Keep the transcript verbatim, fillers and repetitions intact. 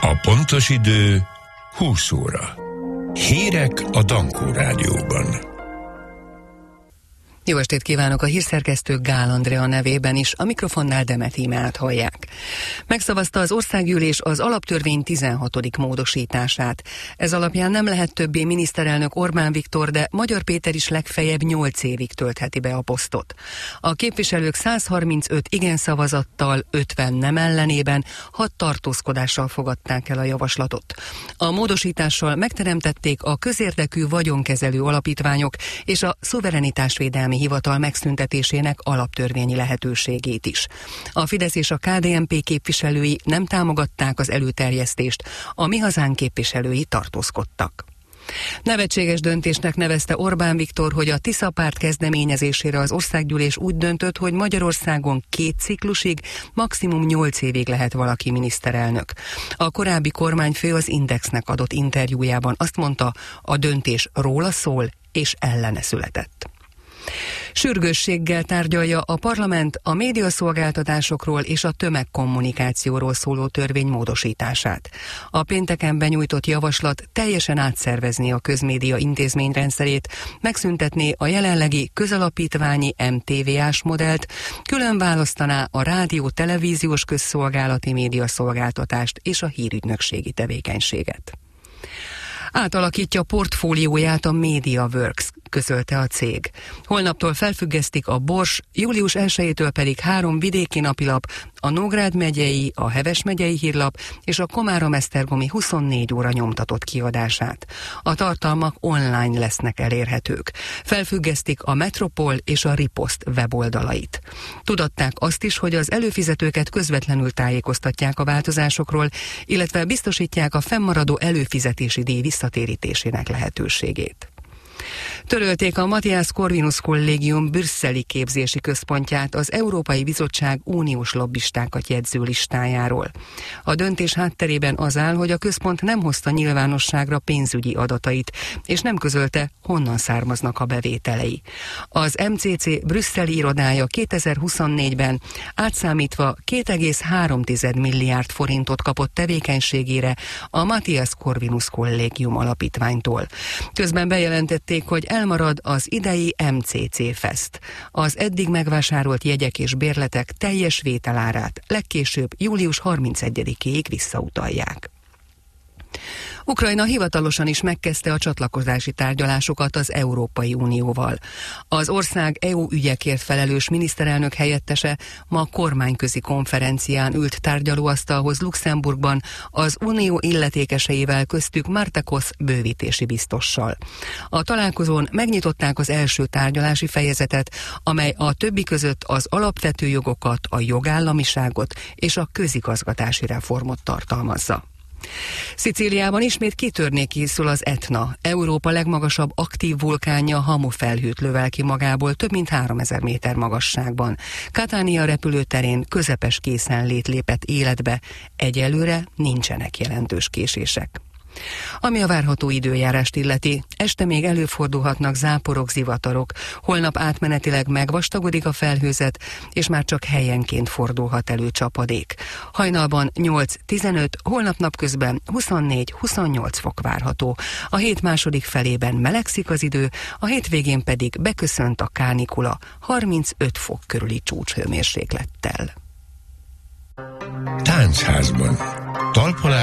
A pontos idő húsz óra. Hírek a Dankó Rádióban. Jó estét kívánok, a hírszerkesztő Gál Andrea nevében is, a mikrofonnál Demet Ímát hallják. Megszavazta az országgyűlés az alaptörvény tizenhatodik módosítását. Ez alapján nem lehet többé miniszterelnök Orbán Viktor, de Magyar Péter is legfeljebb nyolc évig töltheti be a posztot. A képviselők száz harmincöt igen szavazattal, ötven nem ellenében, hat tartózkodással fogadták el a javaslatot. A módosítással megteremtették a közérdekű vagyonkezelő alapítványok és a szuverenitásvédelmi hivatal megszüntetésének alaptörvényi lehetőségét is. A Fidesz és a ká dé en pé képviselői nem támogatták az előterjesztést, a Mi Hazánk képviselői tartózkodtak. Nevetséges döntésnek nevezte Orbán Viktor, hogy a Tisza párt kezdeményezésére az országgyűlés úgy döntött, hogy Magyarországon két ciklusig, maximum nyolc évig lehet valaki miniszterelnök. A korábbi kormányfő az Indexnek adott interjújában azt mondta, a döntés róla szól és ellene született. Sürgősséggel tárgyalja a parlament a médiaszolgáltatásokról és a tömegkommunikációról szóló törvény módosítását. A pénteken benyújtott javaslat teljesen átszervezné a közmédia intézményrendszerét, megszüntetné a jelenlegi közalapítványi em té vé-ás modellt, külön választaná a rádió-televíziós közszolgálati médiaszolgáltatást és a hírügynökségi tevékenységet. Átalakítja portfólióját a MediaWorks, közölte a cég. Holnaptól felfüggesztik a Bors, július elsejétől pedig három vidéki napilap, a Nógrád megyei, a Heves megyei hírlap és a Komárom-Esztergomi huszonnégy óra nyomtatott kiadását. A tartalmak online lesznek elérhetők. Felfüggesztik a Metropol és a Ripost weboldalait. Tudatták azt is, hogy az előfizetőket közvetlenül tájékoztatják a változásokról, illetve biztosítják a fennmaradó előfizetési díj visszatérítésének lehetőségét. Törölték a Matthias Corvinus Kollégium brüsszeli képzési központját az Európai Bizottság uniós lobbistákat jegyző listájáról. A döntés hátterében az áll, hogy a központ nem hozta nyilvánosságra pénzügyi adatait, és nem közölte, honnan származnak a bevételei. Az em cé cé brüsszeli irodája kétezer-huszonnégyben átszámítva két egész három milliárd forintot kapott tevékenységére a Matthias Corvinus Kollégium alapítványtól. Közben bejelentették, hogy elmarad az idei em cé cé Fest. Az eddig megvásárolt jegyek és bérletek teljes vételárát legkésőbb július harmincegyedikéig visszautalják. Ukrajna hivatalosan is megkezdte a csatlakozási tárgyalásokat az Európai Unióval. Az ország é u ügyekért felelős miniszterelnök helyettese ma kormányközi konferencián ült tárgyalóasztalhoz Luxemburgban az unió illetékeseivel, köztük Marta Kosz bővítési biztossal. A találkozón megnyitották az első tárgyalási fejezetet, amely a többi között az alapvető jogokat, a jogállamiságot és a közigazgatási reformot tartalmazza. Szicíliában ismét kitörni készül az Etna. Európa legmagasabb aktív vulkánja hamufelhőt lövel ki magából több mint háromezer méter magasságban. Catania repülőterén közepes készenlét lépett életbe. Egyelőre nincsenek jelentős késések. Ami a várható időjárást illeti, este még előfordulhatnak záporok, zivatarok, holnap átmenetileg megvastagodik a felhőzet, és már csak helyenként fordulhat elő csapadék. Hajnalban nyolc-tizenöt, holnap napközben huszonnégy-huszonnyolc fok várható. A hét második felében melegszik az idő, a hétvégén pedig beköszönt a kánikula harmincöt fok körüli csúcshőmérséklettel. Táncházban talpalás